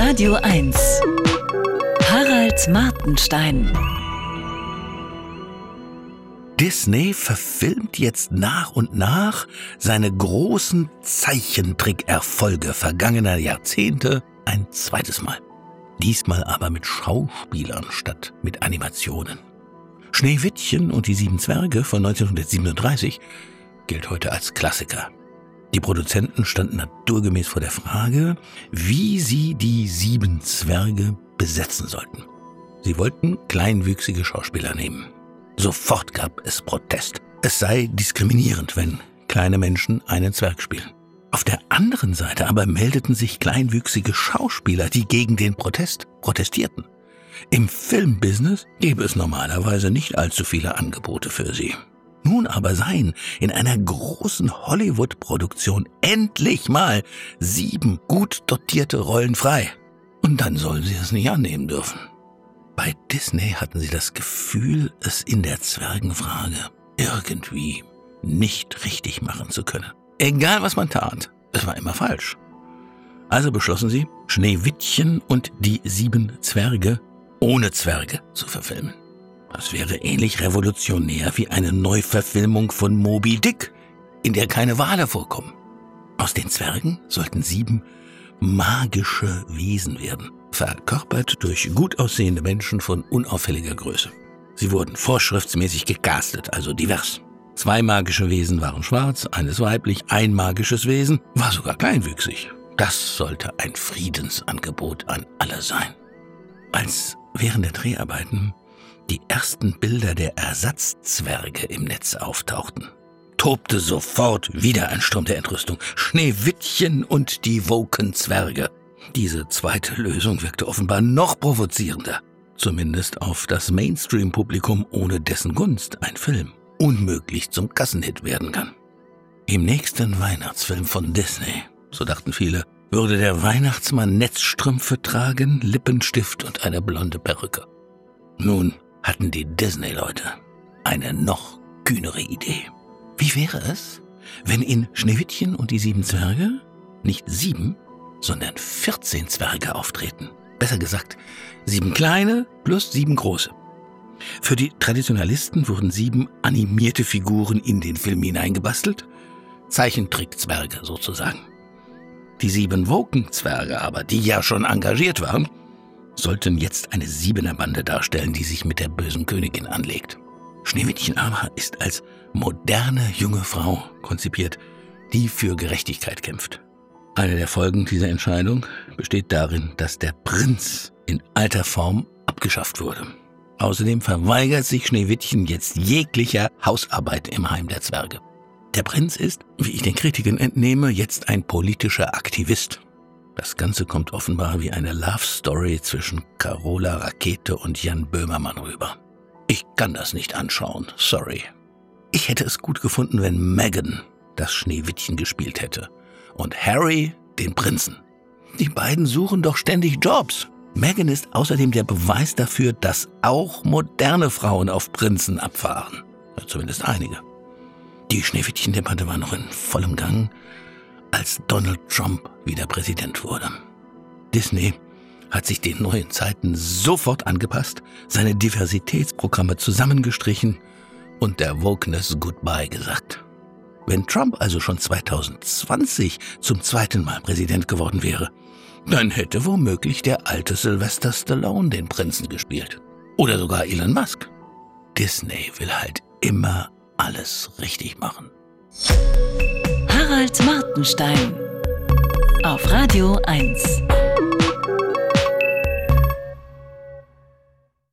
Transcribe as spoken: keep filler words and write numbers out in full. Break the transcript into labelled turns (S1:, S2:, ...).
S1: Radio eins. Harald Martenstein.
S2: Disney verfilmt jetzt nach und nach seine großen Zeichentrick-Erfolge vergangener Jahrzehnte ein zweites Mal. Diesmal aber mit Schauspielern statt mit Animationen. Schneewittchen und die sieben Zwerge von neunzehnhundertsiebenunddreißig gilt heute als Klassiker. Die Produzenten standen naturgemäß vor der Frage, wie sie die sieben Zwerge besetzen sollten. Sie wollten kleinwüchsige Schauspieler nehmen. Sofort gab es Protest. Es sei diskriminierend, wenn kleine Menschen einen Zwerg spielen. Auf der anderen Seite aber meldeten sich kleinwüchsige Schauspieler, die gegen den Protest protestierten. Im Filmbusiness gäbe es normalerweise nicht allzu viele Angebote für sie. Nun aber seien in einer großen Hollywood-Produktion endlich mal sieben gut dotierte Rollen frei. Und dann sollen sie es nicht annehmen dürfen. Bei Disney hatten sie das Gefühl, es in der Zwergenfrage irgendwie nicht richtig machen zu können. Egal was man tat, es war immer falsch. Also beschlossen sie, Schneewittchen und die sieben Zwerge ohne Zwerge zu verfilmen. Das wäre ähnlich revolutionär wie eine Neuverfilmung von Moby Dick, in der keine Wale vorkommen. Aus den Zwergen sollten sieben magische Wesen werden, verkörpert durch gut aussehende Menschen von unauffälliger Größe. Sie wurden vorschriftsmäßig gecastet, also divers. Zwei magische Wesen waren schwarz, eines weiblich, ein magisches Wesen war sogar kleinwüchsig. Das sollte ein Friedensangebot an alle sein. Als während der Dreharbeiten die ersten Bilder der Ersatzzwerge im Netz auftauchten, tobte sofort wieder ein Sturm der Entrüstung. Schneewittchen und die woken Zwerge. Diese zweite Lösung wirkte offenbar noch provozierender. Zumindest auf das Mainstream-Publikum, ohne dessen Gunst ein Film unmöglich zum Kassenhit werden kann. Im nächsten Weihnachtsfilm von Disney, so dachten viele, würde der Weihnachtsmann Netzstrümpfe tragen, Lippenstift und eine blonde Perücke. Nun hatten die Disney-Leute eine noch kühnere Idee. Wie wäre es, wenn in Schneewittchen und die sieben Zwerge nicht sieben, sondern vierzehn Zwerge auftreten? Besser gesagt, sieben kleine plus sieben große. Für die Traditionalisten wurden sieben animierte Figuren in den Film hineingebastelt, Zeichentrickzwerge sozusagen. Die sieben Woken-Zwerge aber, die ja schon engagiert waren, sollten jetzt eine Siebenerbande darstellen, die sich mit der bösen Königin anlegt. Schneewittchen aber ist als moderne junge Frau konzipiert, die für Gerechtigkeit kämpft. Eine der Folgen dieser Entscheidung besteht darin, dass der Prinz in alter Form abgeschafft wurde. Außerdem verweigert sich Schneewittchen jetzt jeglicher Hausarbeit im Heim der Zwerge. Der Prinz ist, wie ich den Kritiken entnehme, jetzt ein politischer Aktivist. Das Ganze kommt offenbar wie eine Love-Story zwischen Carola Rakete und Jan Böhmermann rüber. Ich kann das nicht anschauen, sorry. Ich hätte es gut gefunden, wenn Meghan das Schneewittchen gespielt hätte und Harry den Prinzen. Die beiden suchen doch ständig Jobs. Meghan ist außerdem der Beweis dafür, dass auch moderne Frauen auf Prinzen abfahren. Ja, zumindest einige. Die Schneewittchen-Debatte war noch in vollem Gang, als Donald Trump wieder Präsident wurde. Disney hat sich den neuen Zeiten sofort angepasst, seine Diversitätsprogramme zusammengestrichen und der Wokeness Goodbye gesagt. Wenn Trump also schon zweitausendzwanzig zum zweiten Mal Präsident geworden wäre, dann hätte womöglich der alte Sylvester Stallone den Prinzen gespielt. Oder sogar Elon Musk. Disney will halt immer alles richtig machen.
S1: Harald Martenstein auf Radio eins.